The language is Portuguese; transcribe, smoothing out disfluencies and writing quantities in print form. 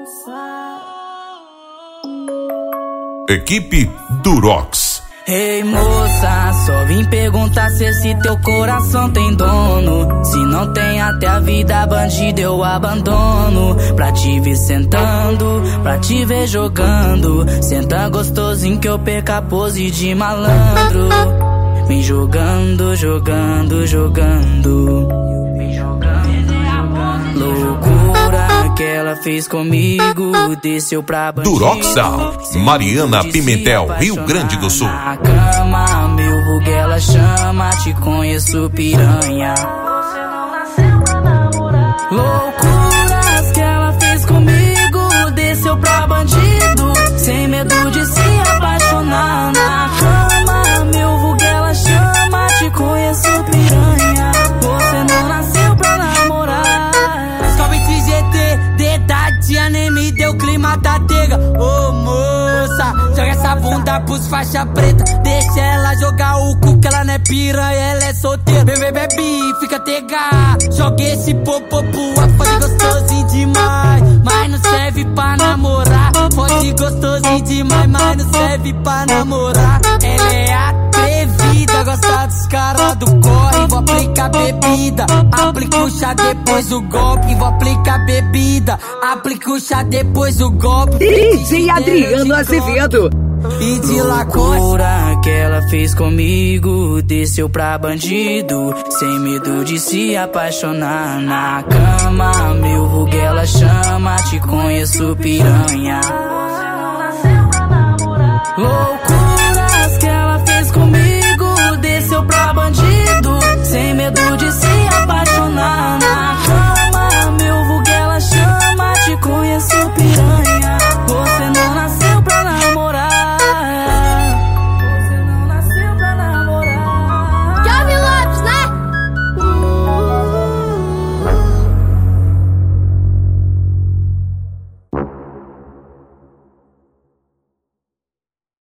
Equipe Durox. Ei moça, só vim perguntar se esse teu coração tem dono. Se não tem, até a vida bandida eu abandono. Pra te ver sentando, pra te ver jogando. Senta gostosinho que eu perca a pose de malandro. Vem jogando, jogando, jogando. Loucura que ela fez comigo, desceu pra bandido. Duroxal, Mariana Pimentel, Rio Grande do Sul. Na cama, meu vulgo ela chama, te conheço piranha. Loucuras que ela fez comigo, desceu pra bandido, sem medo de se apaixonar. Na cama, meu vulgo ela chama, te conheço piranha. Você não nasceu pra namorar. Tia nem me deu clima da tega. Ô moça, joga essa bunda pros faixa preta. Deixa ela jogar o cu que ela não é piranha, ela é solteira. Bebê, bebe, fica tega. Joga esse popopu, a fode gostosinho demais, mas não serve pra namorar. Fode gostosinho demais, mas não serve pra namorar. Ela é atrevida, gosta dos caras do corre. Vou aplicar bebida, aplica o chá depois o golpe. Vou aplicar bebida, aplica o chá depois o golpe. DJ Adriano Azevedo. E de loucura que ela fez comigo, desceu pra bandido, sem medo de se apaixonar. Na cama, meu vulgo ela chama, te conheço piranha. Loucura